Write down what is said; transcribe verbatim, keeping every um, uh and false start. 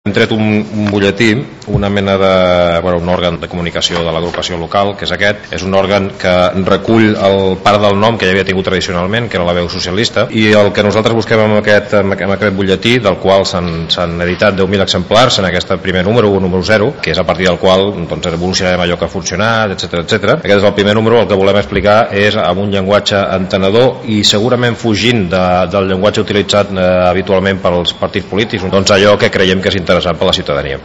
Hem tret un, un butlletí, una mena de, bueno, un òrgan de comunicació de l'agrupació local, que és aquest. És un òrgan que recull el part del nom que ja havia tingut tradicionalment, que era la veu socialista, i el que nosaltres busquem amb aquest, amb aquest butlletí, del qual s'han editat deu mil exemplars en aquest primer número, un número zero, que és a partir del qual doncs, evolucionarem allò que ha funcionat, etcètera, etcètera. Aquest és el primer número. El que volem explicar és amb un llenguatge entenedor i segurament fugint de, del llenguatge utilitzat eh, habitualment pels partits polítics, doncs allò que creiem que és interessant per a la ciutadania.